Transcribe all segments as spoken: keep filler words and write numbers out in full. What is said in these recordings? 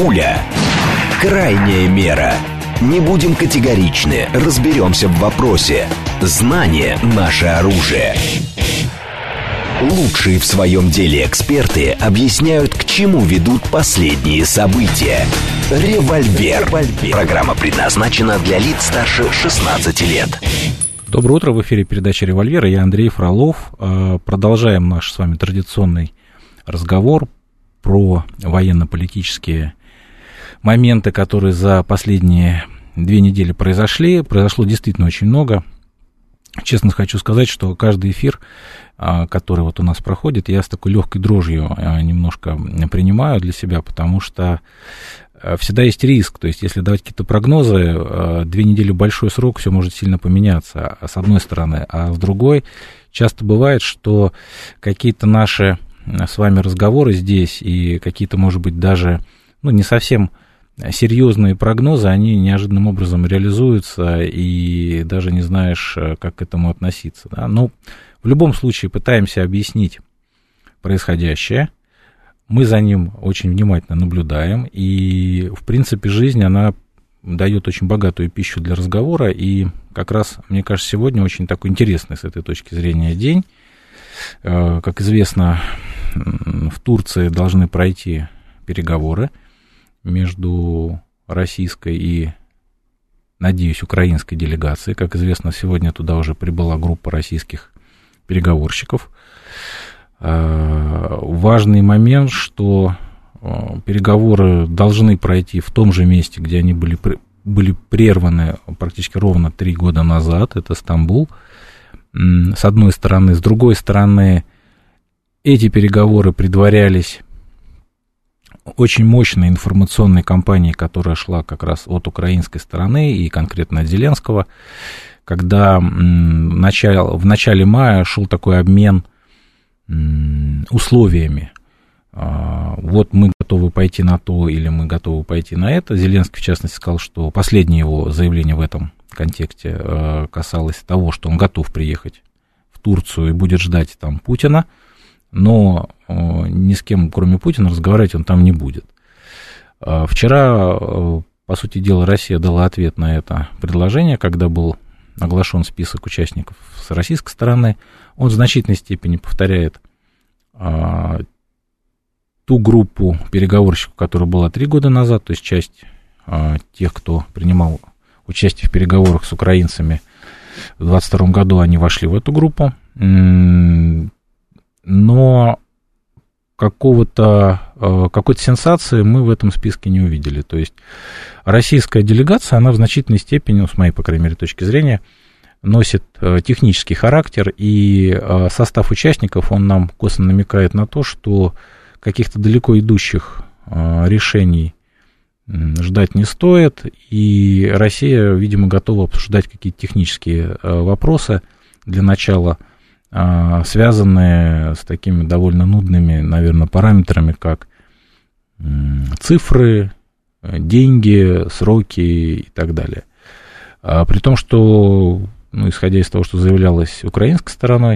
Пуля. Крайняя мера. Не будем категоричны, разберемся в вопросе. Знание – наше оружие. Лучшие в своем деле эксперты объясняют, к чему ведут последние события. Револьвер. Программа предназначена для лиц старше шестнадцати лет. Доброе утро, в эфире передача «Револьвер». Я Андрей Фролов. Продолжаем наш с вами традиционный разговор про военно-политические моменты, которые за последние две недели произошли. Произошло действительно очень много. Честно хочу сказать, что каждый эфир, который вот у нас проходит, я с такой легкой дрожью немножко принимаю для себя, потому что всегда есть риск. То есть, если давать какие-то прогнозы, две недели большой срок, все может сильно поменяться, с одной стороны. А с другой, часто бывает, что какие-то наши с вами разговоры здесь и какие-то, может быть, даже, ну, не совсем серьезные прогнозы, они неожиданным образом реализуются, и даже не знаешь, как к этому относиться. Да? Но в любом случае пытаемся объяснить происходящее. Мы за ним очень внимательно наблюдаем, и, в принципе, жизнь, она дает очень богатую пищу для разговора, и как раз, мне кажется, сегодня очень такой интересный с этой точки зрения день. Как известно, в Турции должны пройти переговоры между российской и, надеюсь, украинской делегацией. Как известно, сегодня туда уже прибыла группа российских переговорщиков. Важный момент, что переговоры должны пройти в том же месте, где они были, были прерваны практически ровно три года назад, это Стамбул, с одной стороны. С другой стороны, эти переговоры предварялись очень мощной информационной кампанией, которая шла как раз от украинской стороны и конкретно от Зеленского, когда в начале мая шел такой обмен условиями. Вот мы готовы пойти на то, или мы готовы пойти на это. Зеленский, в частности, сказал, что последнее его заявление в этом контексте касалось того, что он готов приехать в Турцию и будет ждать там Путина, но ни с кем, кроме Путина, разговаривать он там не будет. Вчера, по сути дела, Россия дала ответ на это предложение, когда был оглашен список участников с российской стороны. Он в значительной степени повторяет а, ту группу переговорщиков, которая была три года назад, то есть часть а, тех, кто принимал участие в переговорах с украинцами в двадцать втором году, они вошли в эту группу, но какого-то, какой-то сенсации мы в этом списке не увидели. То есть российская делегация, она в значительной степени, ну, с моей, по крайней мере, точки зрения, носит технический характер, и состав участников, он нам косвенно намекает на то, что каких-то далеко идущих решений ждать не стоит, и Россия, видимо, готова обсуждать какие-то технические вопросы для начала, связанные с такими довольно нудными, наверное, параметрами, как цифры, деньги, сроки и так далее. При том, что, ну, исходя из того, что заявлялось украинской стороной,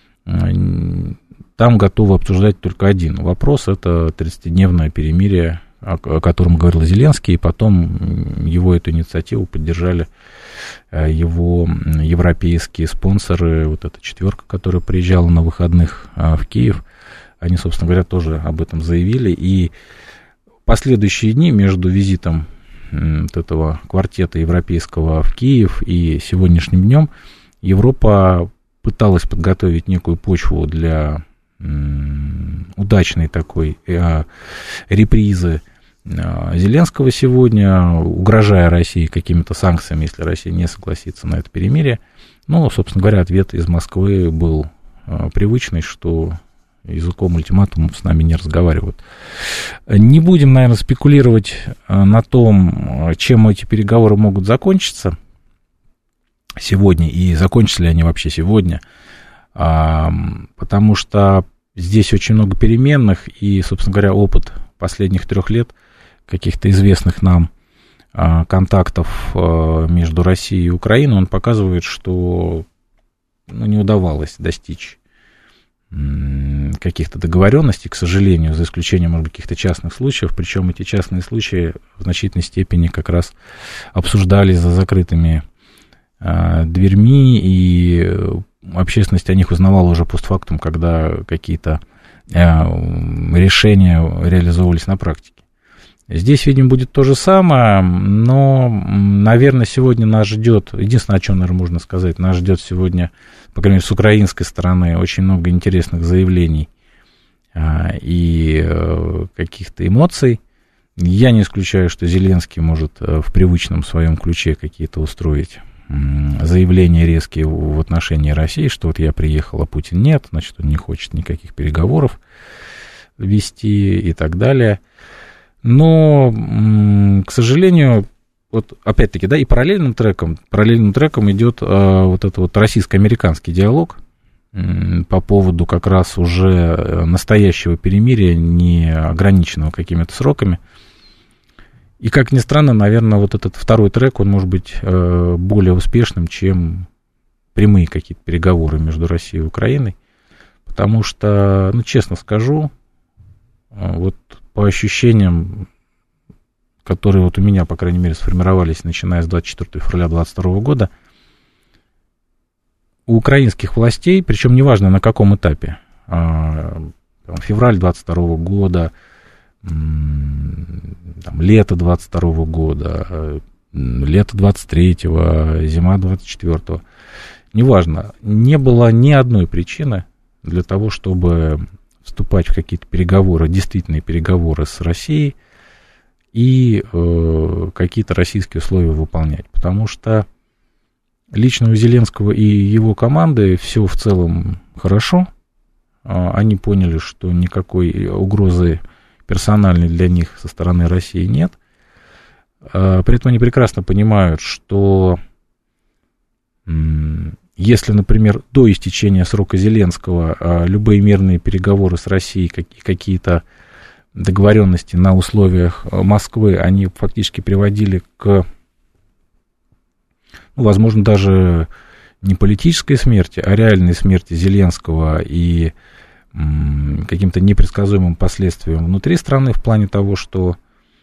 там готовы обсуждать только один вопрос, это тридцатидневное перемирие, о котором говорил Зеленский, и потом его эту инициативу поддержали его европейские спонсоры, вот эта четверка, которая приезжала на выходных в Киев, они, собственно говоря, тоже об этом заявили, и последующие дни между визитом вот этого квартета европейского в Киев и сегодняшним днем Европа пыталась подготовить некую почву для удачной такой репризы Зеленского сегодня, угрожая России какими-то санкциями, если Россия не согласится на это перемирие. Ну, собственно говоря, ответ из Москвы был привычный, что языком ультиматума с нами не разговаривают. Не будем, наверное, спекулировать на том, чем эти переговоры могут закончиться сегодня, и закончатся ли они вообще сегодня, потому что здесь очень много переменных, и, собственно говоря, опыт последних трех лет каких-то известных нам а, контактов а, между Россией и Украиной, он показывает, что, ну, не удавалось достичь каких-то договоренностей, к сожалению, за исключением, может быть, каких-то частных случаев, причем эти частные случаи в значительной степени как раз обсуждались за закрытыми э, дверьми, и общественность о них узнавала уже постфактум, когда какие-то э, решения реализовывались на практике. Здесь, видимо, будет то же самое, но, наверное, сегодня нас ждет, единственное, о чем, наверное, можно сказать, нас ждет сегодня, по крайней мере, с украинской стороны очень много интересных заявлений а, и а, каких-то эмоций. Я не исключаю, что Зеленский может а, в привычном своем ключе какие-то устроить м, заявления резкие в, в отношении России, что вот я приехал, а Путин нет, значит, он не хочет никаких переговоров вести и так далее. Но, м, к сожалению, вот опять-таки, да, и параллельным треком, параллельным треком идет а, вот этот вот российско-американский диалог м, по поводу как раз уже настоящего перемирия, не ограниченного какими-то сроками. И, как ни странно, наверное, вот этот второй трек, он может быть а, более успешным, чем прямые какие-то переговоры между Россией и Украиной, потому что, ну, честно скажу, вот по ощущениям, которые вот у меня, по крайней мере, сформировались, начиная с двадцать четвёртого февраля две тысячи двадцать второго года, у украинских властей, причем неважно на каком этапе, там, февраль двадцать второго года, там, лето двадцать второго года, лето двадцать третьего, зима двадцать четвёртого, неважно, не было ни одной причины для того, чтобы вступать в какие-то переговоры, действительные переговоры с Россией и э, какие-то российские условия выполнять. Потому что лично у Зеленского и его команды все в целом хорошо. Они поняли, что никакой угрозы персональной для них со стороны России нет. При этом они прекрасно понимают, что если, например, до истечения срока Зеленского любые мирные переговоры с Россией, какие-то договоренности на условиях Москвы, они фактически приводили к, ну, возможно, даже не политической смерти, а реальной смерти Зеленского и м, каким-то непредсказуемым последствиям внутри страны в плане того, что,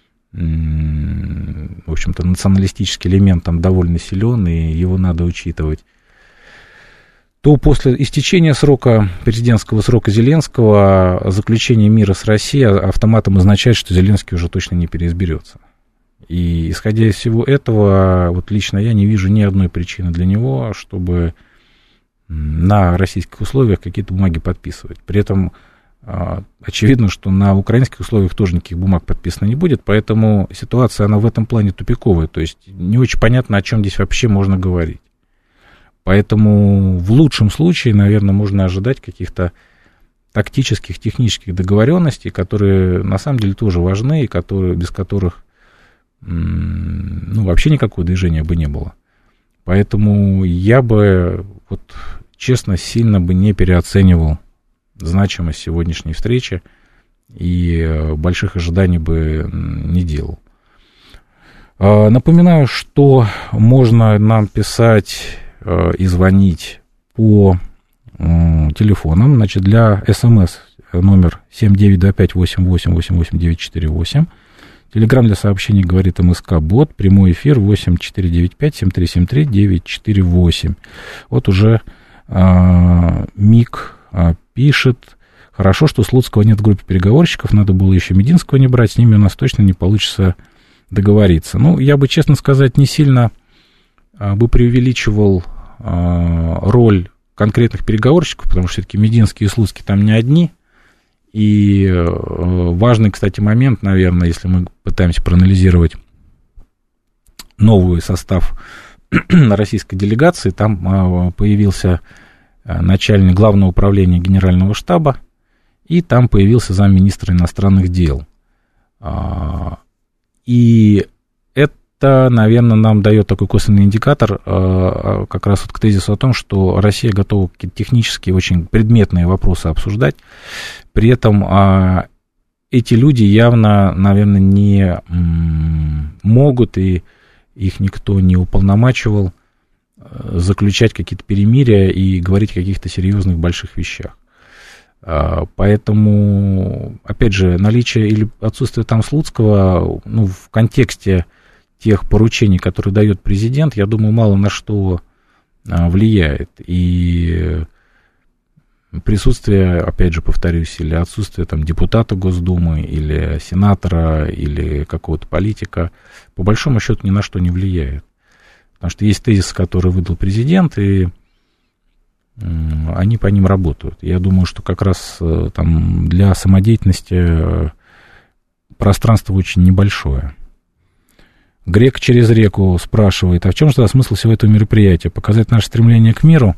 м, в общем-то, националистический элемент там довольно силен, и его надо учитывать, то после истечения срока, президентского срока Зеленского, заключение мира с Россией автоматом означает, что Зеленский уже точно не переизберется. И, исходя из всего этого, вот лично я не вижу ни одной причины для него, чтобы на российских условиях какие-то бумаги подписывать. При этом очевидно, что на украинских условиях тоже никаких бумаг подписано не будет, поэтому ситуация, она в этом плане тупиковая. То есть не очень понятно, о чем здесь вообще можно говорить. Поэтому в лучшем случае, наверное, можно ожидать каких-то тактических, технических договоренностей, которые на самом деле тоже важны, и которые, без которых ну, вообще никакого движения бы не было. Поэтому я бы, вот, честно, сильно бы не переоценивал значимость сегодняшней встречи и больших ожиданий бы не делал. Напоминаю, что можно нам писать и звонить по телефонам. Значит, для СМС номер семь девять два пять восемь восемь восемь восемь девять четыре восемь. Телеграм для сообщений говорит МСК-бот. Прямой эфир восемь четыре девять пять семь три семь три девять четыре восемь. Вот уже а, Мик а, пишет. Хорошо, что Слуцкого нет в группе переговорщиков. Надо было еще Мединского не брать. С ними у нас точно не получится договориться. Ну, я бы, честно сказать, не сильно а, бы преувеличивал а, роль конкретных переговорщиков, потому что все-таки Мединский и Слуцкий там не одни. И э, важный, кстати, момент, наверное, если мы пытаемся проанализировать новый состав российской делегации, там э, появился начальник Главного управления Генерального штаба, и там появился замминистра иностранных дел. А, и это, наверное, нам дает такой косвенный индикатор э, как раз вот к тезису о том, что Россия готова какие-то технические, очень предметные вопросы обсуждать. При этом э, эти люди явно, наверное, не м, могут, и их никто не уполномачивал э, заключать какие-то перемирия и говорить о каких-то серьезных больших вещах. Поэтому, опять же, наличие или отсутствие там Слуцкого, ну, в контексте тех поручений, которые дает президент, я думаю, мало на что влияет. И присутствие, опять же, повторюсь, или отсутствие там депутата Госдумы, или сенатора, или какого-то политика, по большому счету ни на что не влияет. Потому что есть тезисы, которые выдал президент, и они по ним работают. Я думаю, что как раз там для самодеятельности пространство очень небольшое. Грек через реку спрашивает, а в чем же тогда смысл всего этого мероприятия? Показать наше стремление к миру?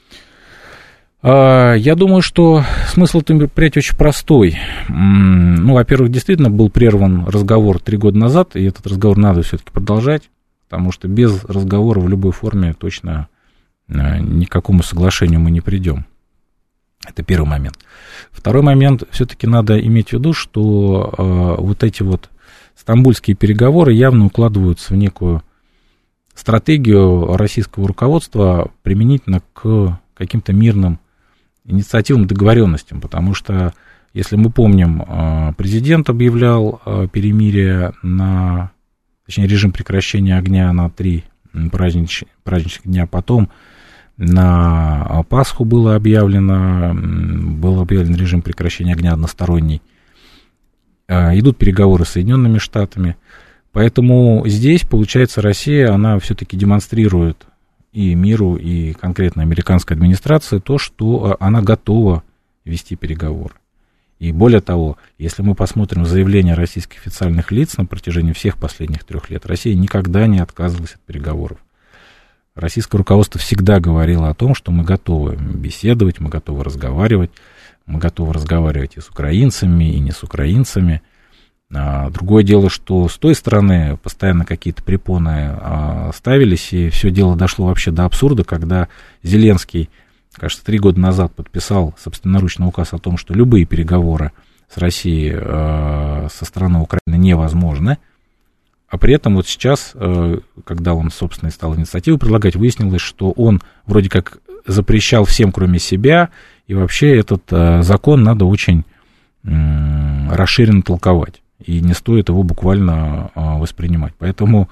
Я думаю, что смысл этого мероприятия очень простой. Ну, во-первых, действительно был прерван разговор три года назад, и этот разговор надо все-таки продолжать, потому что без разговора в любой форме точно ни к какому соглашению мы не придем. Это первый момент. Второй момент, все-таки надо иметь в виду, что э, вот эти вот стамбульские переговоры явно укладываются в некую стратегию российского руководства применительно к каким-то мирным инициативам, договоренностям, потому что, если мы помним, э, президент объявлял э, перемирие на, точнее, режим прекращения огня на три праздничных, праздничных дня, потом на Пасху было объявлено, был объявлен режим прекращения огня односторонний. Идут переговоры с Соединенными Штатами. Поэтому здесь, получается, Россия, она все-таки демонстрирует и миру, и конкретно американской администрации то, что она готова вести переговоры. И более того, если мы посмотрим заявления российских официальных лиц на протяжении всех последних трех лет, Россия никогда не отказывалась от переговоров. Российское руководство всегда говорило о том, что мы готовы беседовать, мы готовы разговаривать, мы готовы разговаривать и с украинцами, и не с украинцами. А другое дело, что с той стороны постоянно какие-то препоны а, ставились, и все дело дошло вообще до абсурда, когда Зеленский, кажется, три года назад подписал собственноручно указ о том, что любые переговоры с Россией а, со стороны Украины невозможны. А при этом вот сейчас, когда он, собственно, стал инициативу предлагать, выяснилось, что он вроде как запрещал всем, кроме себя, и вообще этот закон надо очень расширенно толковать, и не стоит его буквально воспринимать. Поэтому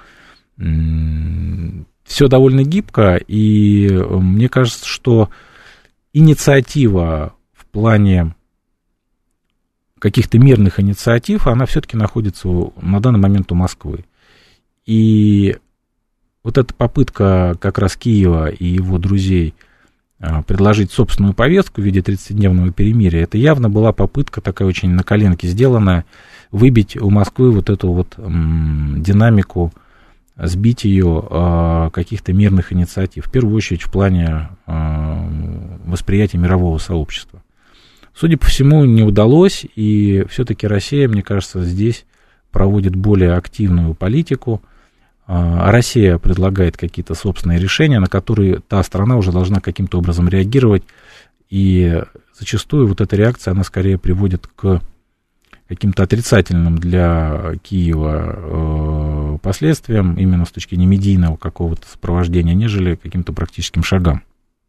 все довольно гибко, и мне кажется, что инициатива в плане каких-то мирных инициатив, она все-таки находится на данный момент у Москвы. И вот эта попытка как раз Киева и его друзей предложить собственную повестку в виде тридцатидневного перемирия, это явно была попытка такая очень на коленке сделанная, выбить у Москвы вот эту вот м, динамику, сбить ее э, каких-то мирных инициатив, в первую очередь в плане э, восприятия мирового сообщества. Судя по всему, не удалось, и все-таки Россия, мне кажется, здесь проводит более активную политику. Россия предлагает какие-то собственные решения, на которые та страна уже должна каким-то образом реагировать, и зачастую вот эта реакция, она скорее приводит к каким-то отрицательным для Киева последствиям, именно с точки зрения медийного какого-то сопровождения, нежели каким-то практическим шагам.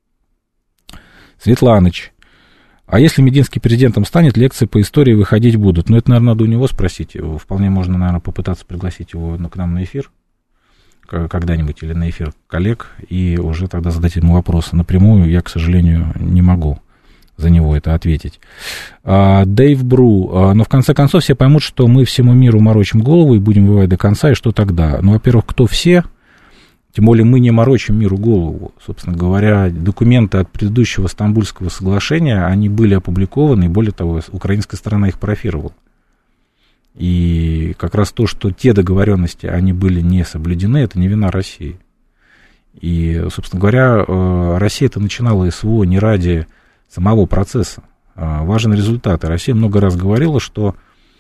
Светланыч. А если Мединский президентом станет, лекции по истории выходить будут? Ну, это, наверное, надо у него спросить. Вполне можно, наверное, попытаться пригласить его к нам на эфир когда-нибудь, или на эфир коллег, и уже тогда задать ему вопросы напрямую. Я, к сожалению, не могу за него это ответить. Дэйв Бру. Но в конце концов все поймут, что мы всему миру морочим голову и будем воевать до конца, и что тогда? Ну, во-первых, кто все? Тем более мы не морочим миру голову. Собственно говоря, документы от предыдущего Стамбульского соглашения, они были опубликованы, и более того, украинская сторона их парафировала. И как раз то, что те договоренности, они были не соблюдены, это не вина России. И, собственно говоря, Россия-то начинала СВО не ради самого процесса. Важен результат. И Россия много раз говорила, что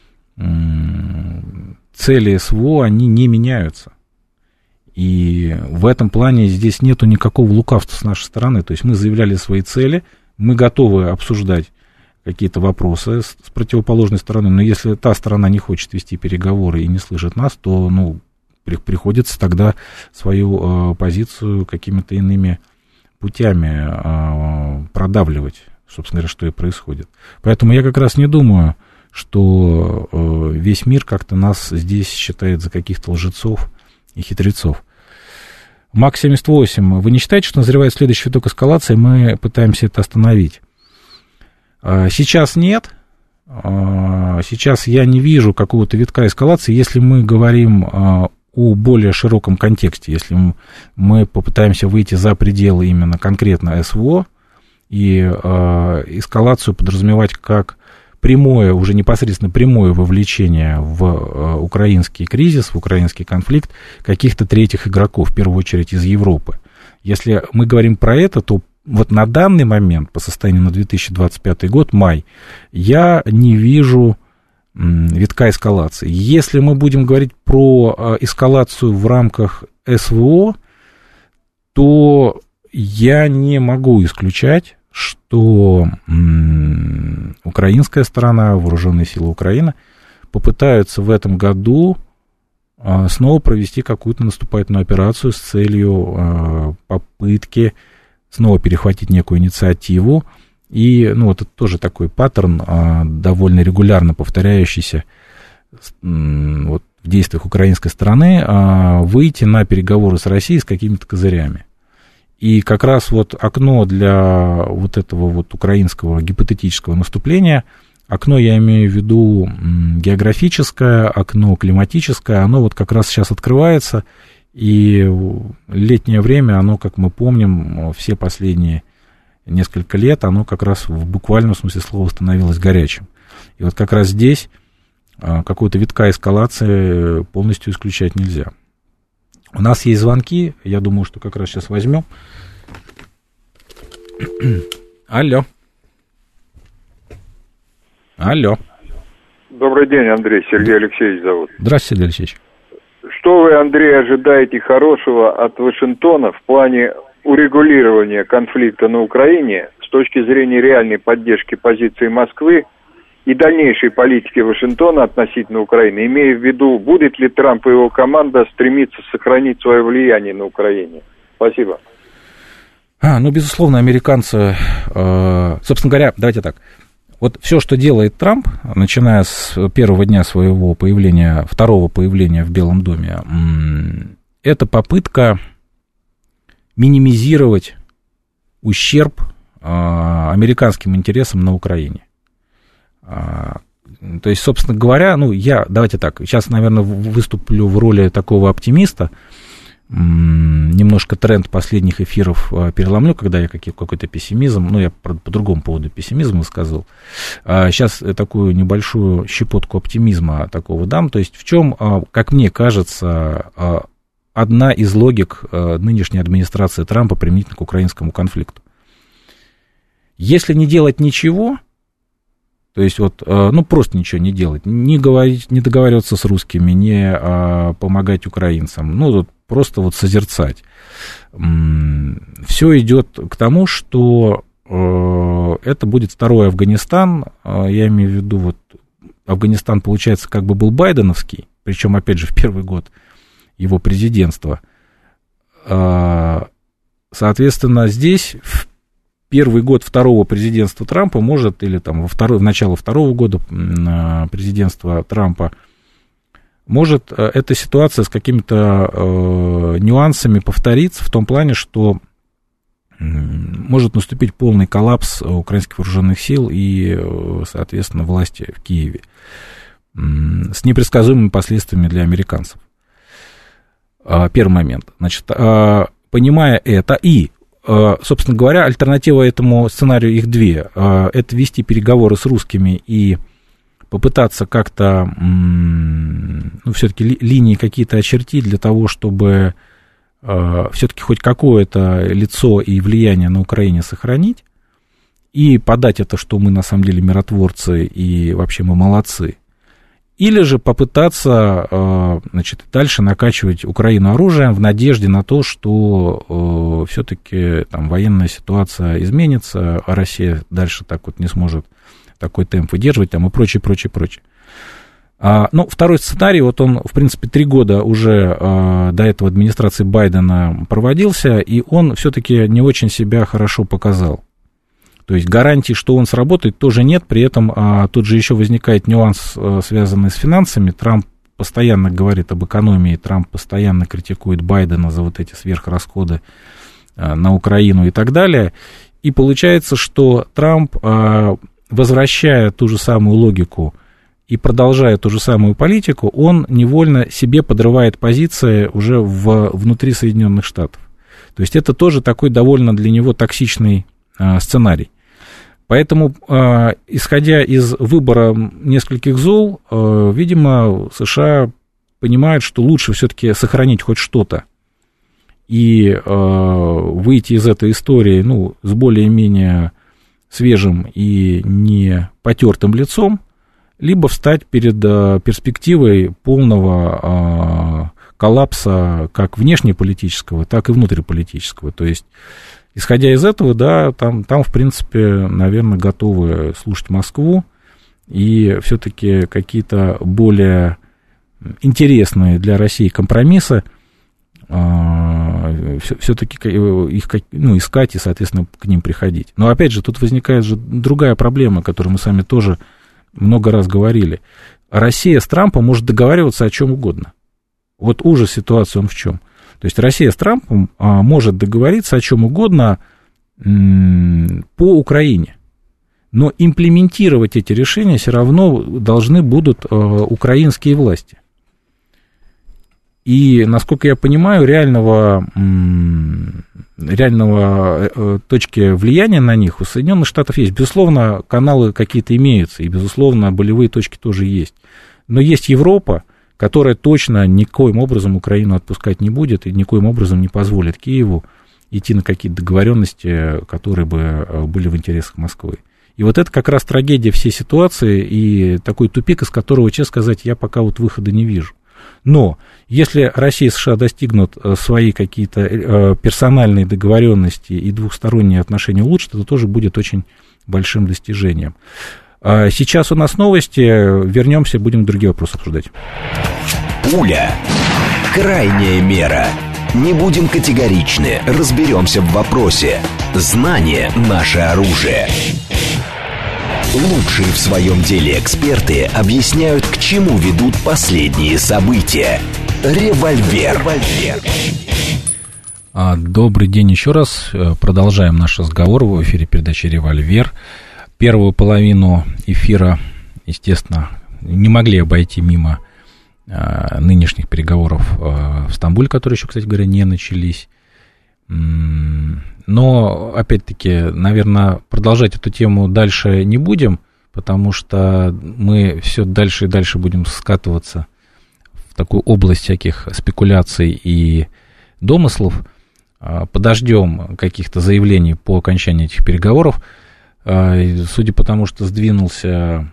цели СВО, они не меняются. И в этом плане здесь нету никакого лукавства с нашей стороны. То есть мы заявляли свои цели, мы готовы обсуждать какие-то вопросы с, с противоположной стороны, но если та сторона не хочет вести переговоры и не слышит нас, то ну, при, приходится тогда свою э, позицию какими-то иными путями э, продавливать. собственно говоря, что и происходит. Поэтому я как раз не думаю, что э, весь мир как-то нас здесь считает за каких-то лжецов и хитрецов. Мак семьдесят восемь. Вы не считаете, что назревает следующий виток эскалации, мы пытаемся это остановить? Э, сейчас нет. Э, сейчас я не вижу какого-то витка эскалации, если мы говорим э, о более широком контексте, если мы попытаемся выйти за пределы именно конкретно СВО и э, эскалацию подразумевать как прямое, уже непосредственно прямое вовлечение в э, украинский кризис, в украинский конфликт каких-то третьих игроков, в первую очередь из Европы. Если мы говорим про это, то вот на данный момент, по состоянию на две тысячи двадцать пятый год, май, я не вижу м, витка эскалации. Если мы будем говорить про э, эскалацию в рамках СВО, то я не могу исключать, что м, украинская сторона, вооруженные силы Украины, попытаются в этом году а, снова провести какую-то наступательную операцию с целью а, попытки снова перехватить некую инициативу. И, ну, вот это тоже такой паттерн, а, довольно регулярно повторяющийся м, вот, в действиях украинской стороны, а, выйти на переговоры с Россией с какими-то козырями. И как раз вот окно для вот этого вот украинского гипотетического наступления, окно я имею в виду географическое, окно климатическое, оно вот как раз сейчас открывается, и летнее время, оно, как мы помним, все последние несколько лет, оно как раз в буквальном смысле слова становилось горячим. И вот как раз здесь какого-то витка эскалации полностью исключать нельзя. У нас есть звонки, я думаю, что как раз сейчас возьмем. Алло. Алло. Добрый день, Андрей. Сергей Алексеевич зовут. Здравствуйте, Сергей Алексеевич. Что вы, Андрей, ожидаете хорошего от Вашингтона в плане урегулирования конфликта на Украине с точки зрения реальной поддержки позиции Москвы и дальнейшей политики Вашингтона относительно Украины, имея в виду, будет ли Трамп и его команда стремиться сохранить свое влияние на Украине? Спасибо. А, ну, безусловно, американцы, э, собственно говоря, давайте так, вот все, что делает Трамп, начиная с первого дня своего появления, второго появления в Белом доме, это попытка минимизировать ущерб э, американским интересам на Украине. То есть, собственно говоря, ну, я, давайте так, сейчас, наверное, выступлю в роли такого оптимиста, немножко тренд последних эфиров переломлю, когда я какой-то пессимизм, ну, я по, по другому поводу пессимизм высказывал, сейчас такую небольшую щепотку оптимизма такого дам, то есть в чем, как мне кажется, одна из логик нынешней администрации Трампа применительно к украинскому конфликту. Если не делать ничего, то есть вот, ну, просто ничего не делать, не говорить, не договариваться с русскими, не а, помогать украинцам, ну, вот просто вот созерцать. Все идет к тому, что э, это будет второй Афганистан, я имею в виду, вот, Афганистан, получается, как бы был байденовский, причем, опять же, в первый год его президентства. Соответственно, здесь в первый год второго президентства Трампа может, или там во второй, в начало второго года президентства Трампа, может эта ситуация с какими-то э, нюансами повториться в том плане, что э, может наступить полный коллапс украинских вооруженных сил и, э, соответственно, власти в Киеве э, с непредсказуемыми последствиями для американцев. Э, первый момент. Значит, э, понимая это и, собственно говоря, альтернатива этому сценарию их две. Это вести переговоры с русскими и попытаться как-то, ну, все-таки ли, линии какие-то очертить для того, чтобы все-таки хоть какое-то лицо и влияние на Украине сохранить, и подать это, что мы на самом деле миротворцы и вообще мы молодцы. Или же попытаться, значит, дальше накачивать Украину оружием в надежде на то, что все-таки там военная ситуация изменится, а Россия дальше так вот не сможет такой темп выдерживать, там, и прочее, прочее, прочее. А, ну, второй сценарий, вот он, в принципе, три года уже а, до этого администрации Байдена проводился, и он все-таки не очень себя хорошо показал. То есть гарантии, что он сработает, тоже нет. При этом а, тут же еще возникает нюанс, а, связанный с финансами. Трамп постоянно говорит об экономии, Трамп постоянно критикует Байдена за вот эти сверхрасходы а, на Украину и так далее. И получается, что Трамп, а, возвращая ту же самую логику и продолжая ту же самую политику, он невольно себе подрывает позиции уже в, внутри Соединенных Штатов. То есть это тоже такой довольно для него токсичный а, сценарий. Поэтому, э, исходя из выбора нескольких зол, э, видимо, США понимают, что лучше все-таки сохранить хоть что-то и э, выйти из этой истории, ну, с более-менее свежим и не потертым лицом, либо встать перед э, перспективой полного э, коллапса как внешнеполитического, так и внутриполитического. То есть, исходя из этого, да, там, там, в принципе, наверное, готовы слушать Москву, и все-таки какие-то более интересные для России компромиссы э, все-таки их, ну, искать и, соответственно, к ним приходить. Но, опять же, тут возникает же другая проблема, о которой мы с вами тоже много раз говорили. Россия с Трампом может договариваться о чем угодно. Вот ужас ситуации он в чем? То есть Россия с Трампом а, может договориться о чем угодно м, по Украине, но имплементировать эти решения все равно должны будут а, украинские власти. И, насколько я понимаю, реального, м, реального э, точки влияния на них у Соединенных Штатов есть. Безусловно, каналы какие-то имеются, и, безусловно, болевые точки тоже есть. Но есть Европа, которая точно никоим образом Украину отпускать не будет и никоим образом не позволит Киеву идти на какие-то договоренности, которые бы были в интересах Москвы. И вот это как раз трагедия всей ситуации и такой тупик, из которого, честно сказать, я пока вот выхода не вижу. Но если Россия и США достигнут свои какие-то персональные договоренности и двухсторонние отношения улучшат, это тоже будет очень большим достижением. Сейчас у нас новости, вернемся, будем другие вопросы обсуждать. Пуля. Крайняя мера. Не будем категоричны, разберемся в вопросе. Знание – наше оружие. Лучшие в своем деле эксперты объясняют, к чему ведут последние события. Револьвер. Добрый день еще раз. Продолжаем наш разговор в эфире передачи «Револьвер». Первую половину эфира, естественно, не могли обойти мимо а, нынешних переговоров а, в Стамбуле, которые еще, кстати говоря, не начались. Но, опять-таки, наверное, продолжать эту тему дальше не будем, потому что мы все дальше и дальше будем скатываться в такую область всяких спекуляций и домыслов. А, подождем каких-то заявлений по окончании этих переговоров. Судя по тому, что сдвинулся,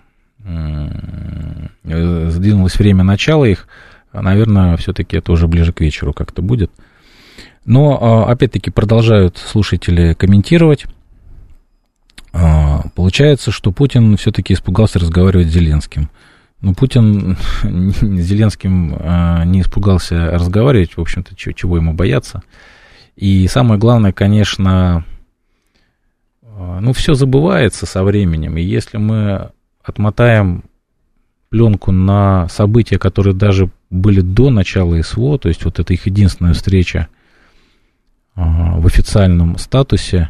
сдвинулось время начала их, наверное, все-таки это уже ближе к вечеру как-то будет. Но, опять-таки, продолжают слушатели комментировать. Получается, что Путин все-таки испугался разговаривать с Зеленским. Но Путин с Зеленским не испугался разговаривать, в общем-то, чего ему бояться. И самое главное, конечно... Ну, все забывается со временем, и если мы отмотаем пленку на события, которые даже были до начала СВО, то есть вот это их единственная встреча в официальном статусе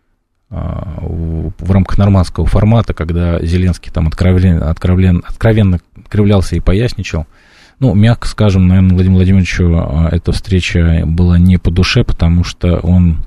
в рамках нормандского формата, когда Зеленский там откровенно, откровенно, откровенно кривлялся и поясничал, ну, мягко скажем, наверное, Владимиру Владимировичу эта встреча была не по душе, потому что он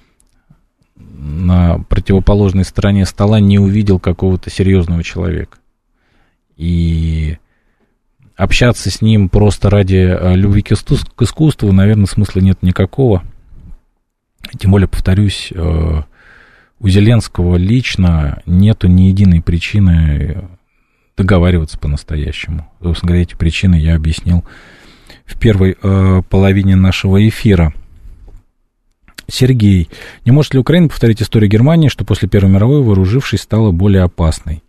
на противоположной стороне стола не увидел какого-то серьезного человека. И общаться с ним просто ради любви к искусству, наверное, смысла нет никакого. Тем более, повторюсь, у Зеленского лично нету ни единой причины договариваться по-настоящему. Собственно говоря, эти причины я объяснил в первой половине нашего эфира. Сергей, не может ли Украина повторить историю Германии, что после Первой мировой, вооружившись, стала более опасной?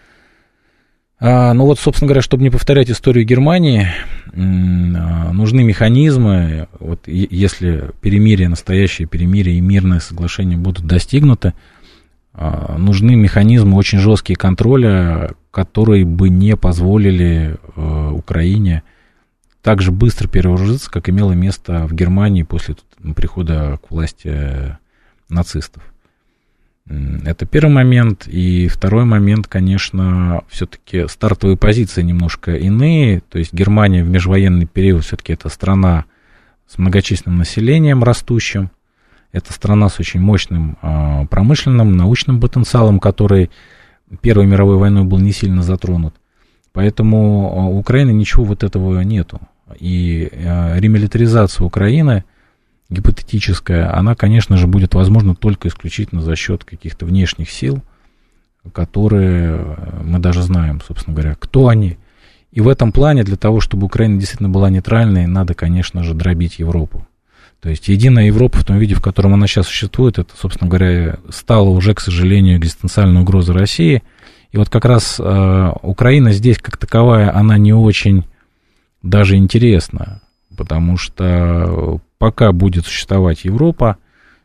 А, ну вот, собственно говоря, чтобы не повторять историю Германии, нужны механизмы. Вот если перемирие, настоящее перемирие и мирное соглашение будут достигнуты, нужны механизмы очень жесткие контроля, которые бы не позволили Украине так же быстро перевооружиться, как имело место в Германии после прихода к власти нацистов. Это первый момент. И второй момент, конечно, все-таки стартовые позиции немножко иные. То есть Германия в межвоенный период все-таки это страна с многочисленным населением растущим. Это страна с очень мощным э, промышленным, научным потенциалом, который Первой мировой войной был не сильно затронут. Поэтому у Украины ничего вот этого нету. И э, ремилитаризация Украины, гипотетическая, она, конечно же, будет возможна только исключительно за счет каких-то внешних сил, которые мы даже знаем, собственно говоря, кто они. И в этом плане для того, чтобы Украина действительно была нейтральной, надо, конечно же, дробить Европу. То есть единая Европа в том виде, в котором она сейчас существует, это, собственно говоря, стало уже, к сожалению, экзистенциальной угрозой России. И вот как раз э, Украина здесь, как таковая, она не очень даже интересна, потому что пока будет существовать Европа,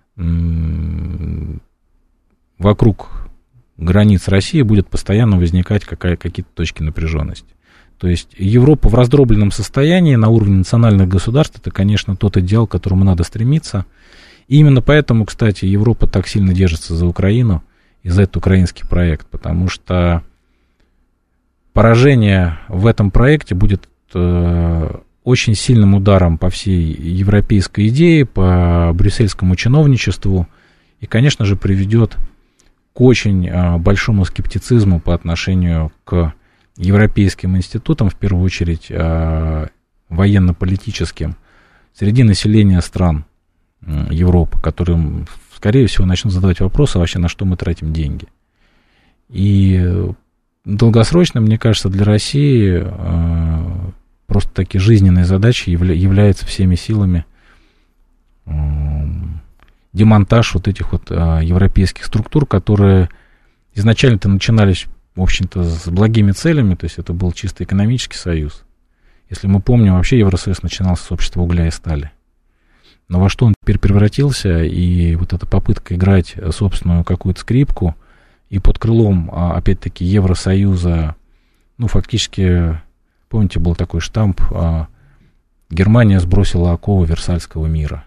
м- вокруг границ России будет постоянно возникать какая- какие-то точки напряженности. То есть Европа в раздробленном состоянии на уровне национальных государств, это, конечно, тот идеал, к которому надо стремиться. И именно поэтому, кстати, Европа так сильно держится за Украину и за этот украинский проект, потому что поражение в этом проекте будет э, очень сильным ударом по всей европейской идее, по брюссельскому чиновничеству и, конечно же, приведет к очень э, большому скептицизму по отношению к европейским институтам, в первую очередь э, военно-политическим, среди населения стран э, Европы, которым, скорее всего, начнут задавать вопросы вообще, на что мы тратим деньги. И долгосрочно, мне кажется, для России э, просто такие жизненные задачи явля- являются всеми силами э, демонтаж вот этих вот э, европейских структур, которые изначально-то начинались, в общем-то, с благими целями, то есть это был чисто экономический союз. Если мы помним, вообще Евросоюз начинался с общества угля и стали. Но во что он теперь превратился, и вот эта попытка играть собственную какую-то скрипку, и под крылом, опять-таки, Евросоюза, ну, фактически, помните, был такой штамп, Германия сбросила оковы Версальского мира.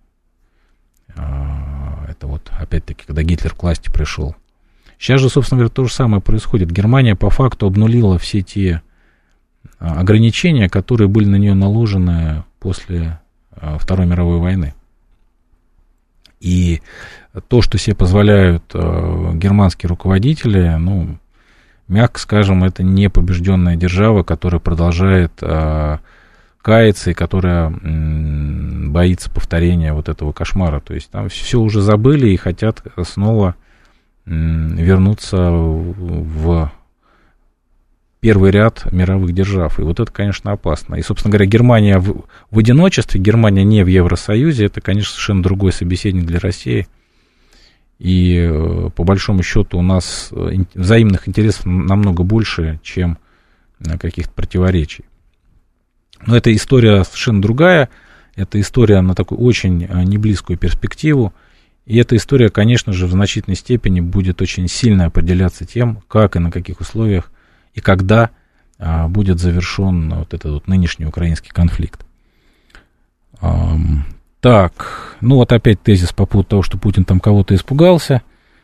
Это вот, опять-таки, когда Гитлер к власти пришел. Сейчас же, собственно говоря, то же самое происходит. Германия по факту обнулила все те ограничения, которые были на нее наложены после Второй мировой войны. И то, что себе позволяют германские руководители, ну, мягко скажем, это не побежденная держава, которая продолжает каяться и которая боится повторения вот этого кошмара. То есть там все уже забыли и хотят снова вернуться в первый ряд мировых держав. И вот это, конечно, опасно. И, собственно говоря, Германия в, в одиночестве, Германия не в Евросоюзе, это, конечно, совершенно другой собеседник для России. И, по большому счету, у нас взаимных интересов намного больше, чем каких-то противоречий. Но эта история совершенно другая. Это история на такую очень неблизкую перспективу. И эта история, конечно же, в значительной степени будет очень сильно определяться тем, как и на каких условиях и когда а, будет завершен вот этот вот нынешний украинский конфликт. А, так, ну вот опять тезис по поводу того, что Путин там кого-то испугался.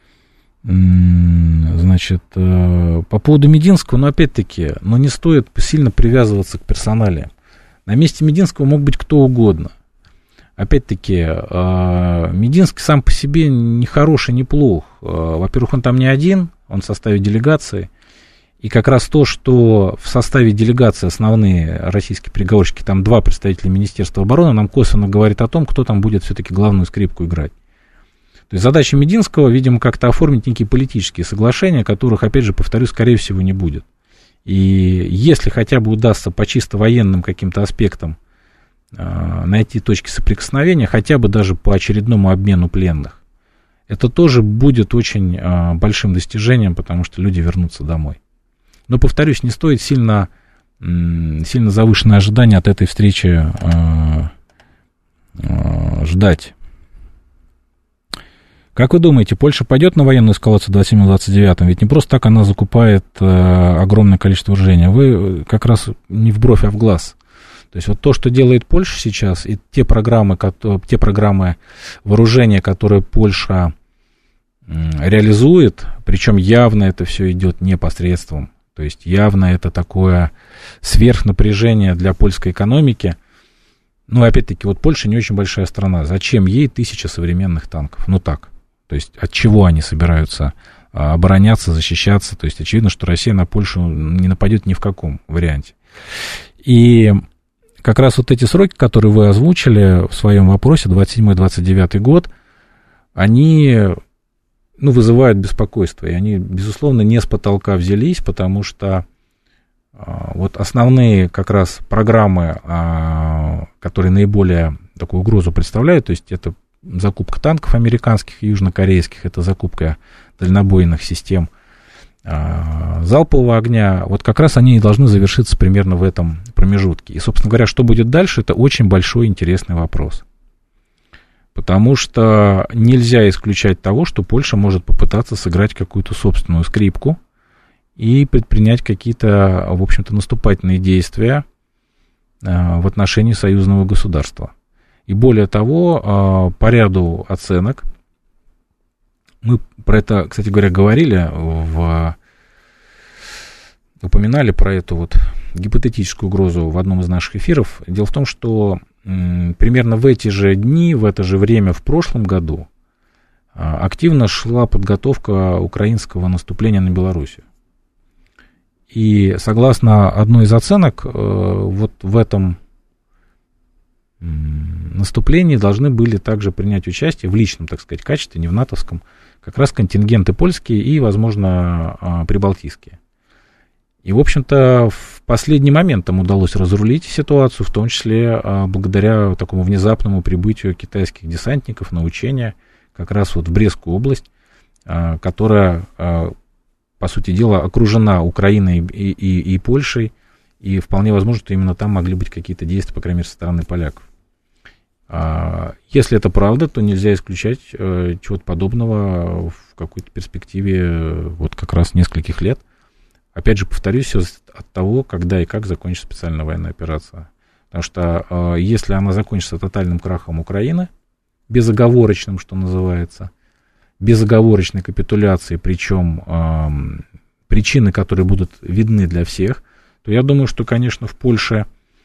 Значит, а, по поводу Мединского, ну опять-таки, ну не стоит сильно привязываться к персоналиям. На месте Мединского мог быть кто угодно. Опять-таки, Мединский сам по себе не хороший, не плох. Во-первых, он там не один, он в составе делегации. И как раз то, что в составе делегации основные российские переговорщики, там два представителя Министерства обороны, нам косвенно говорит о том, кто там будет все-таки главную скрипку играть. То есть задача Мединского, видимо, как-то оформить некие политические соглашения, которых, опять же, повторюсь, скорее всего, не будет. И если хотя бы удастся по чисто военным каким-то аспектам найти точки соприкосновения, хотя бы даже по очередному обмену пленных, это тоже будет очень а, большим достижением, потому что люди вернутся домой. Но, повторюсь, не стоит сильно, м, сильно завышенные ожидания от этой встречи а, а, ждать. Как вы думаете, Польша пойдет на военную эскалацию в двадцать седьмом двадцать девятом? Ведь не просто так она закупает э, огромное количество вооружения. Вы как раз не в бровь, а в глаз. То есть вот то, что делает Польша сейчас, и те программы, которые, те программы вооружения, которые Польша э, реализует, причем явно это все идет не посредством. То есть явно это такое сверхнапряжение для польской экономики. Ну, опять-таки, вот Польша не очень большая страна. Зачем ей тысяча современных танков? Ну, так. То есть от чего они собираются обороняться, защищаться? То есть очевидно, что Россия на Польшу не нападет ни в каком варианте. И как раз вот эти сроки, которые вы озвучили в своем вопросе, двадцать седьмой двадцать девятый год, они, ну, вызывают беспокойство. И они, безусловно, не с потолка взялись, потому что вот основные как раз программы, которые наиболее такую угрозу представляют, то есть это закупка танков американских и южнокорейских, это закупка дальнобойных систем э, залпового огня, вот как раз они и должны завершиться примерно в этом промежутке. И, собственно говоря, что будет дальше, это очень большой интересный вопрос. Потому что нельзя исключать того, что Польша может попытаться сыграть какую-то собственную скрипку и предпринять какие-то, в общем-то, наступательные действия э, в отношении союзного государства. И более того, по ряду оценок, мы про это, кстати говоря, говорили, в, упоминали про эту вот гипотетическую угрозу в одном из наших эфиров. Дело в том, что м, примерно в эти же дни, в это же время в прошлом году а, активно шла подготовка украинского наступления на Белоруссию. И согласно одной из оценок, э, вот в этом наступлении должны были также принять участие в личном, так сказать, качестве, не в натовском, как раз контингенты польские и, возможно, прибалтийские. И, в общем-то, в последний момент им удалось разрулить ситуацию, в том числе благодаря такому внезапному прибытию китайских десантников на учения как раз вот в Брестскую область, которая, по сути дела, окружена Украиной и, и, и Польшей, и вполне возможно, что именно там могли быть какие-то действия, по крайней мере, со стороны поляков. Если это правда, то нельзя исключать э, чего-то подобного в какой-то перспективе вот как раз нескольких лет. Опять же, повторюсь, все от того, когда и как закончится специальная военная операция. Потому что э, если она закончится тотальным крахом Украины, безоговорочным, что называется, безоговорочной капитуляцией, причем э, причины, которые будут видны для всех, то я думаю, что, конечно, в Польше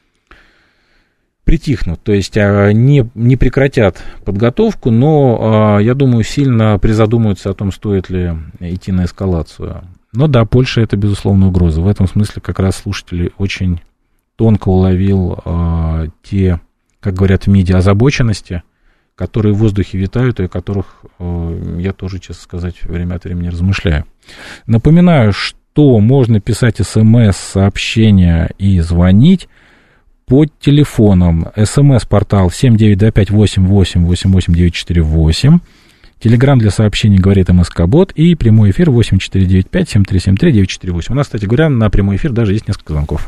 притихнут, то есть не, не прекратят подготовку, но, я думаю, сильно призадумаются о том, стоит ли идти на эскалацию. Но да, Польша — это, безусловно, угроза. В этом смысле как раз слушатель очень тонко уловил э, те, как говорят в МИДе, озабоченности, которые в воздухе витают и о которых э, я тоже, честно сказать, время от времени размышляю. Напоминаю, что можно писать смс, сообщения и звонить по телефонам. СМС-портал семь девять два пять восемь восемь восемь восемь девять четыре восемь. Телеграм для сообщений говорит МСК-бот. И прямой эфир восемь четыре девять пять семь три семь три девять четыре восемь. У нас, кстати говоря, на прямой эфир даже есть несколько звонков.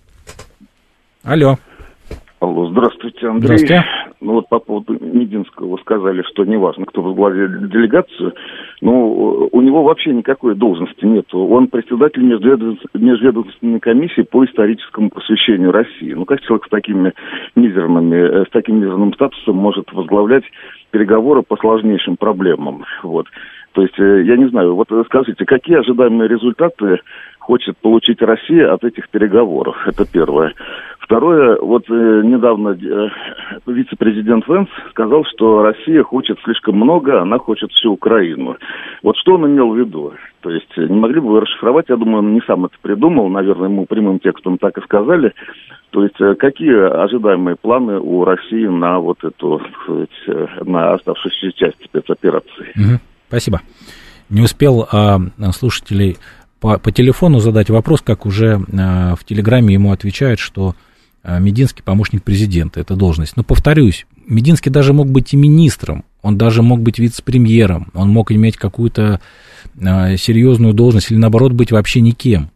Алло. Алло, здравствуйте, Андрей. Здравствуйте. Ну вот по поводу Мединского вы сказали, что неважно, кто возглавит делегацию, но у него вообще никакой должности нет. Он председатель межведомственной комиссии по историческому просвещению России. Ну как человек с такими мизерными, с таким мизерным статусом может возглавлять переговоры по сложнейшим проблемам? Вот. То есть, я не знаю, вот скажите, какие ожидаемые результаты хочет получить Россия от этих переговоров? Это первое. Второе, вот э, недавно э, вице-президент Венс сказал, что Россия хочет слишком много, она хочет всю Украину. Вот что он имел в виду? То есть не могли бы вы расшифровать? Я думаю, он не сам это придумал, наверное, ему прямым текстом так и сказали. То есть э, какие ожидаемые планы у России на вот эту, сказать, на оставшуюся часть спецоперации? Угу. Спасибо. Не успел а, слушателей по, по телефону задать вопрос, как уже а, в Телеграме ему отвечают, что а, Мединский помощник президента, это должность. Но повторюсь, Мединский даже мог быть и министром, он даже мог быть вице-премьером, он мог иметь какую-то а, серьезную должность или наоборот быть вообще никем.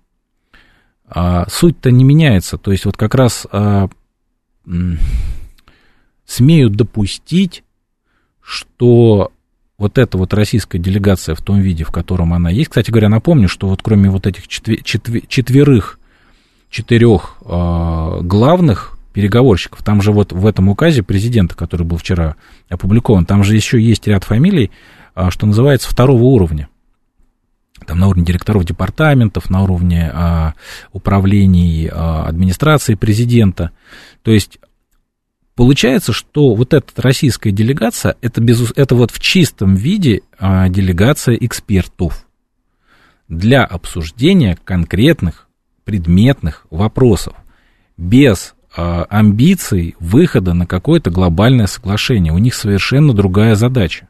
А, суть-то не меняется, то есть вот как раз а, м, смею допустить, что вот эта вот российская делегация в том виде, в котором она есть. Кстати говоря, напомню, что вот кроме вот этих четвер- четвер- четверых, четырех э, главных переговорщиков, там же вот в этом указе президента, который был вчера опубликован, там же еще есть ряд фамилий, э, что называется, второго уровня. Там на уровне директоров департаментов, на уровне э, управлений э, администрации президента. То есть получается, что вот эта российская делегация, это, безус... это вот в чистом виде э, делегация экспертов для обсуждения конкретных предметных вопросов, без э, амбиций выхода на какое-то глобальное соглашение. У них совершенно другая задача.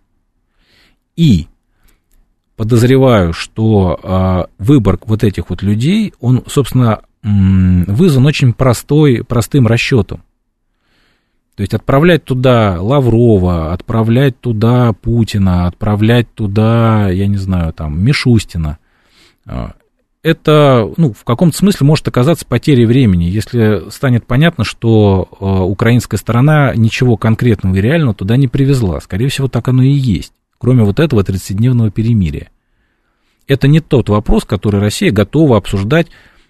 И подозреваю, что э, выбор вот этих вот людей, он, собственно, м- вызван очень простой, простым расчетом. То есть отправлять туда Лаврова, отправлять туда Путина, отправлять туда, я не знаю, там, Мишустина, э, это, ну, в каком-то смысле может оказаться потерей времени, если станет понятно, что э, украинская сторона ничего конкретного и реального туда не привезла. Скорее всего, так оно и есть. Кроме вот этого тридцатидневного перемирия. Это не тот вопрос, который Россия готова обсуждать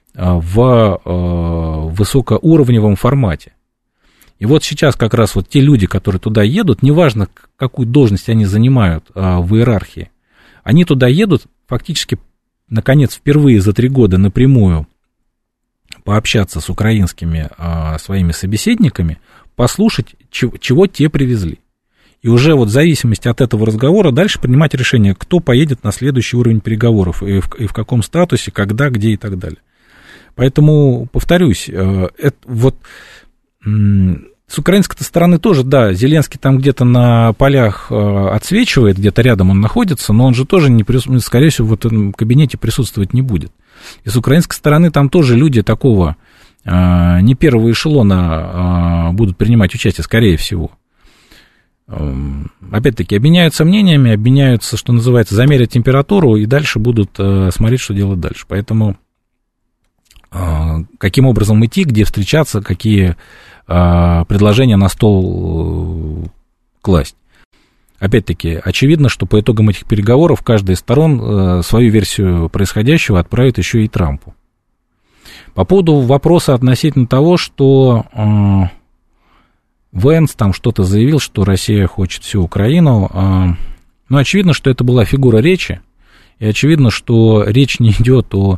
в высокоуровневом формате. И вот сейчас как раз вот те люди, которые туда едут, неважно, какую должность они занимают в иерархии, они туда едут фактически, наконец, впервые за три года напрямую пообщаться с украинскими своими собеседниками, послушать, чего те привезли. И уже вот в зависимости от этого разговора дальше принимать решение, кто поедет на следующий уровень переговоров, и в, и в каком статусе, когда, где и так далее. Поэтому, повторюсь, это вот с украинской стороны тоже, да, Зеленский там где-то на полях отсвечивает, где-то рядом он находится, но он же тоже, не, скорее всего, в этом кабинете присутствовать не будет. И с украинской стороны там тоже люди такого не первого эшелона будут принимать участие, скорее всего. Опять-таки, обменяются мнениями, обменяются, что называется, замерят температуру и дальше будут э, смотреть, что делать дальше. Поэтому э, каким образом идти, где встречаться, какие э, предложения на стол э, класть. Опять-таки, очевидно, что по итогам этих переговоров каждая из сторон э, свою версию происходящего отправит еще и Трампу. По поводу вопроса относительно того, что... Э, Венс там что-то заявил, что Россия хочет всю Украину. Ну, очевидно, что это была фигура речи, и очевидно, что речь не идет о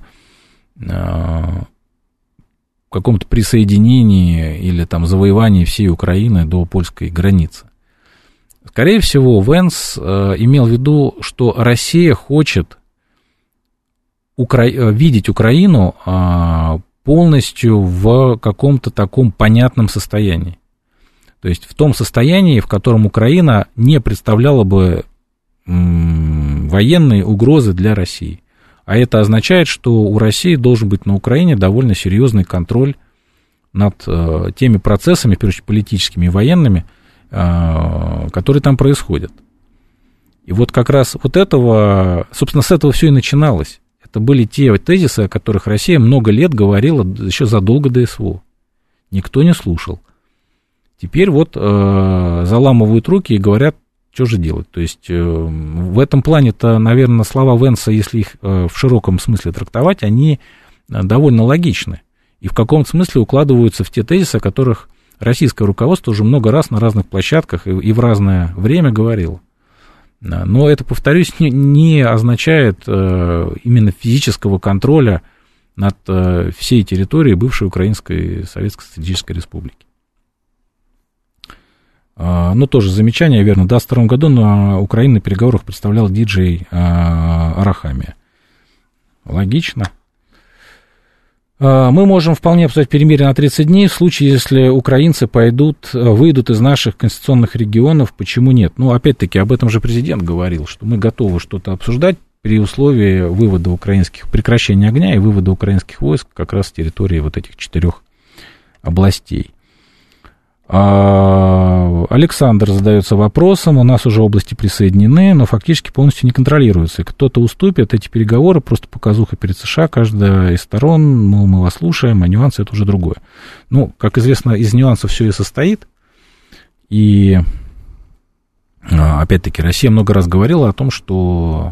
каком-то присоединении или там завоевании всей Украины до польской границы. Скорее всего, Венс имел в виду, что Россия хочет Укра... видеть Украину полностью в каком-то таком понятном состоянии. То есть в том состоянии, в котором Украина не представляла бы м, военные угрозы для России. А это означает, что у России должен быть на Украине довольно серьезный контроль над э, теми процессами, в первую очередь политическими и военными, э, которые там происходят. И вот как раз вот этого, собственно, с этого все и начиналось. Это были те тезисы, о которых Россия много лет говорила еще задолго до СВО. Никто не слушал. Теперь вот э, заламывают руки и говорят, что же делать. То есть э, в этом плане-то, наверное, слова Венса, если их э, в широком смысле трактовать, они э, довольно логичны. И в каком-то смысле укладываются в те тезисы, о которых российское руководство уже много раз на разных площадках и, и в разное время говорило. Но это, повторюсь, не, не означает э, именно физического контроля над э, всей территорией бывшей Украинской Советской Социалистической Республики. Ну, тоже замечание, верно. В две тысячи втором году на Украине на переговорах представлял диджей Арахамия. Логично. Мы можем вполне обсуждать перемирие на тридцать дней в случае, если украинцы пойдут, выйдут из наших конституционных регионов. Почему нет? Ну, опять-таки, об этом же президент говорил, что мы готовы что-то обсуждать при условии вывода украинских, прекращения огня и вывода украинских войск как раз с территории вот этих четырех областей. Александр задается вопросом, у нас уже области присоединены, но фактически полностью не контролируются. И кто-то уступит, эти переговоры просто показуха перед США, каждая из сторон, мол, мы вас слушаем, а нюансы это уже другое. Ну, как известно, из нюансов все и состоит, и опять-таки, Россия много раз говорила о том, что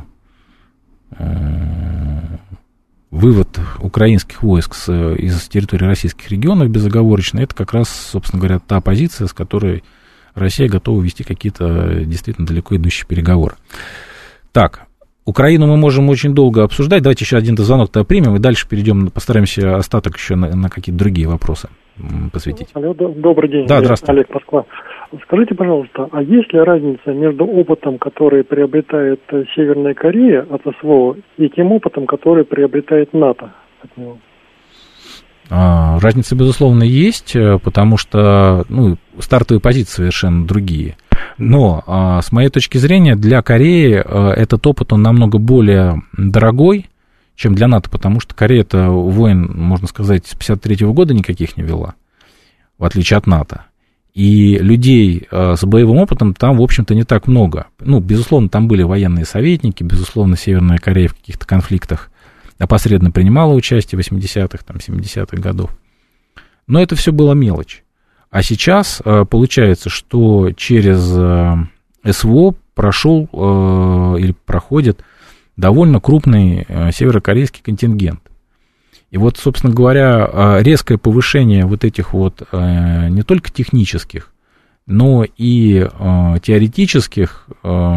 вывод украинских войск с, из территории российских регионов безоговорочно, это как раз, собственно говоря, та позиция, с которой Россия готова вести какие-то действительно далеко идущие переговоры. Так, Украину мы можем очень долго обсуждать. Давайте еще один звонок-то примем, и дальше перейдем, постараемся остаток еще на, на какие-то другие вопросы посвятить. Алло, добрый день. Да, здравствуйте. Олег, Москва. Скажите, пожалуйста, а есть ли разница между опытом, который приобретает Северная Корея от СВО, и тем опытом, который приобретает НАТО от него? А, разница, безусловно, есть, потому что ну, стартовые позиции совершенно другие. Но, а, с моей точки зрения, для Кореи а, этот опыт, он намного более дорогой, чем для НАТО, потому что Корея-то войн, можно сказать, с пятьдесят третьего года никаких не вела, в отличие от НАТО. И людей а, с боевым опытом там, в общем-то, не так много. Ну, безусловно, там были военные советники, безусловно, Северная Корея в каких-то конфликтах опосредованно принимала участие в восьмидесятых, там, семидесятых годов. Но это все было мелочь. А сейчас а, получается, что через а, СВО прошел а, или проходит довольно крупный а, северокорейский контингент. И вот, собственно говоря, резкое повышение вот этих вот не только технических, но и теоретических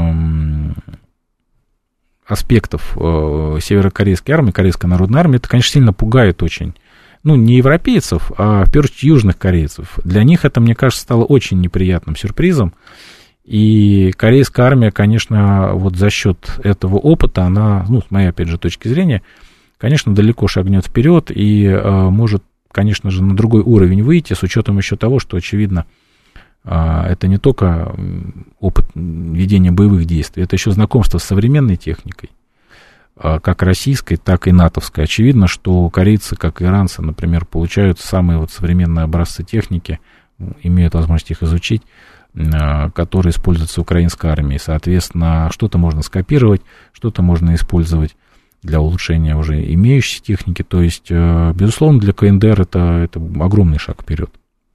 аспектов северокорейской армии, Корейской народной армии, это, конечно, сильно пугает очень. Ну, не европейцев, а, в первую очередь, южных корейцев. Для них это, мне кажется, стало очень неприятным сюрпризом. И корейская армия, конечно, вот за счет этого опыта, она, ну, с моей, опять же, точки зрения, конечно, далеко шагнет вперед и э, может, конечно же, на другой уровень выйти, с учетом еще того, что, очевидно, э, это не только опыт ведения боевых действий, это еще знакомство с современной техникой, э, как российской, так и натовской. Очевидно, что корейцы, как и иранцы, например, получают самые вот современные образцы техники, имеют возможность их изучить, э, которые используются в украинской армии. Соответственно, что-то можно скопировать, что-то можно использовать для улучшения уже имеющейся техники. То есть, безусловно, для КНДР это, это огромный шаг вперед.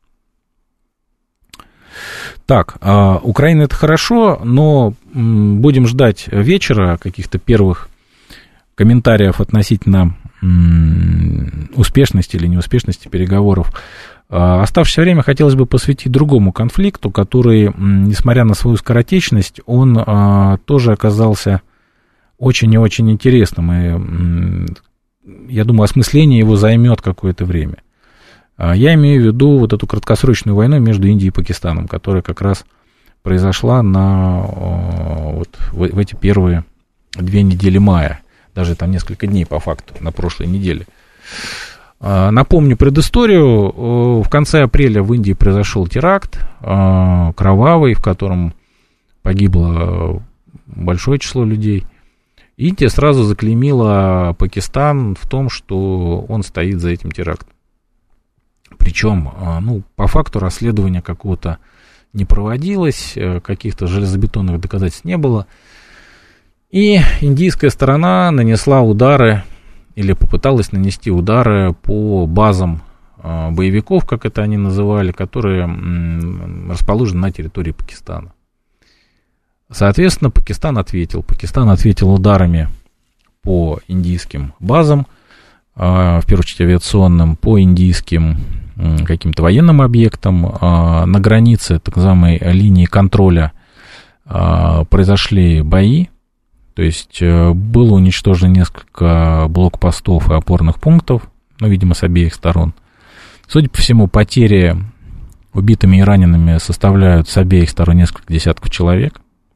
Так, Украина это хорошо, но будем ждать вечера каких-то первых комментариев относительно успешности или неуспешности переговоров. Оставшееся время хотелось бы посвятить другому конфликту, который, несмотря на свою скоротечность, он тоже оказался очень и очень интересным, и я думаю, осмысление его займет какое-то время. Я имею в виду вот эту краткосрочную войну между Индией и Пакистаном, которая как раз произошла на, вот, в эти первые две недели мая, даже там несколько дней по факту, на прошлой неделе. Напомню предысторию. В конце апреля в Индии произошел теракт кровавый, в котором погибло большое число людей. Индия сразу заклеймила Пакистан в том, что он стоит за этим терактом. Причем, ну, по факту расследования какого-то не проводилось, каких-то железобетонных доказательств не было. И индийская сторона нанесла удары, или попыталась нанести удары по базам боевиков, как это они называли, которые расположены на территории Пакистана. Соответственно, Пакистан ответил. Пакистан ответил ударами по индийским базам, в первую очередь авиационным, по индийским каким-то военным объектам. На границе так называемой линии контроля произошли бои, то есть было уничтожено несколько блокпостов и опорных пунктов, ну, видимо, с обеих сторон. Судя по всему, потери убитыми и ранеными составляют с обеих сторон несколько десятков человек.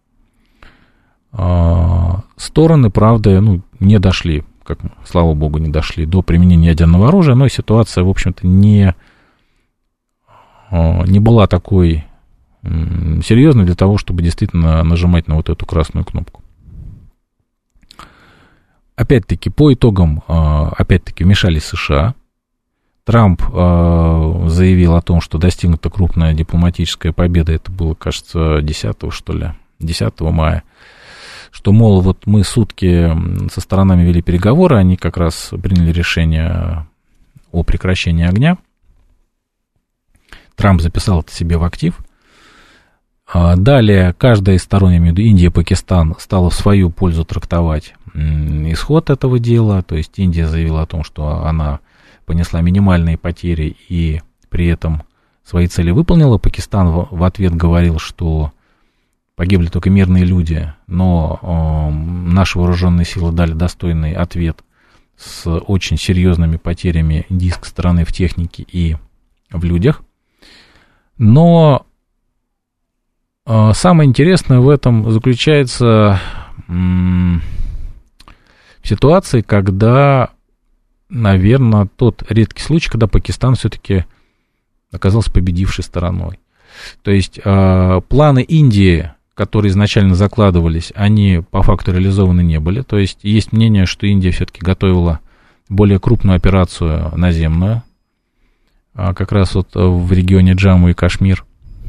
Стороны, правда, ну, не дошли, как, слава богу, не дошли до применения ядерного оружия, но ситуация, в общем-то, не, не была такой серьезной для того, чтобы действительно нажимать на вот эту красную кнопку. Опять-таки, по итогам, опять-таки, вмешались США. Трамп заявил о том, что достигнута крупная дипломатическая победа, это было, кажется, десятого, что ли, десятого мая, что, мол, вот мы сутки со сторонами вели переговоры, они как раз приняли решение о прекращении огня. Трамп записал это себе в актив. Далее каждая из сторон, я имею в виду Индия и Пакистан, стала в свою пользу трактовать исход этого дела. То есть Индия заявила о том, что она понесла минимальные потери и при этом свои цели выполнила. Пакистан в ответ говорил, что погибли только мирные люди, но э, наши вооруженные силы дали достойный ответ с очень серьезными потерями индийской стороны в технике и в людях. Но э, самое интересное в этом заключается э, в ситуации, когда, наверное, тот редкий случай, когда Пакистан все-таки оказался победившей стороной. То есть э, планы Индии, которые изначально закладывались, они по факту реализованы не были. То есть есть мнение, что Индия все-таки готовила более крупную операцию наземную, как раз вот в регионе Джамму и Кашмир.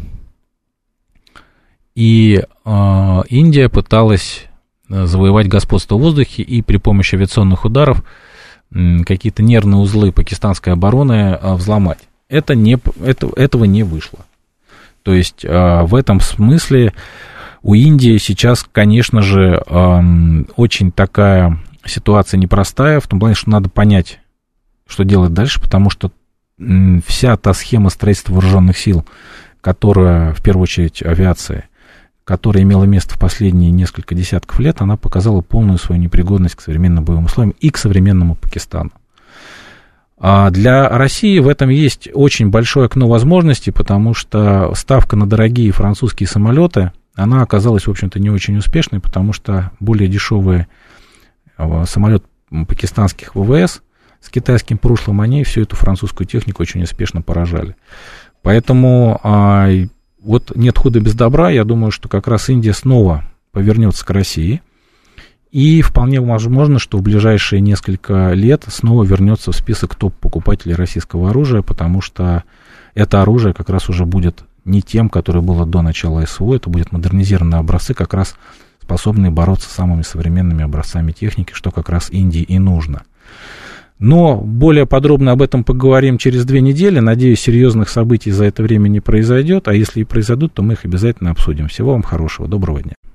И э, Индия пыталась завоевать господство в воздухе и при помощи авиационных ударов э, какие-то нервные узлы пакистанской обороны э, взломать. Это не, это, этого не вышло. То есть э, в этом смысле у Индии сейчас, конечно же, э, очень такая ситуация непростая, в том плане, что надо понять, что делать дальше, потому что э, вся та схема строительства вооруженных сил, которая, в первую очередь, авиация, которая имела место в последние несколько десятков лет, она показала полную свою непригодность к современным боевым условиям и к современному Пакистану. А для России в этом есть очень большое окно возможностей, потому что ставка на дорогие французские самолеты, она оказалась, в общем-то, не очень успешной, потому что более дешевые самолеты пакистанских ВВС с китайским прошлым, они всю эту французскую технику очень успешно поражали. Поэтому а, вот нет худа без добра, я думаю, что как раз Индия снова повернется к России, и вполне возможно, что в ближайшие несколько лет снова вернется в список топ-покупателей российского оружия, потому что это оружие как раз уже будет не тем, которое было до начала СВО, это будут модернизированные образцы, как раз способные бороться с самыми современными образцами техники, что как раз Индии и нужно. Но более подробно об этом поговорим через две недели. Надеюсь, серьезных событий за это время не произойдет, а если и произойдут, то мы их обязательно обсудим. Всего вам хорошего, доброго дня.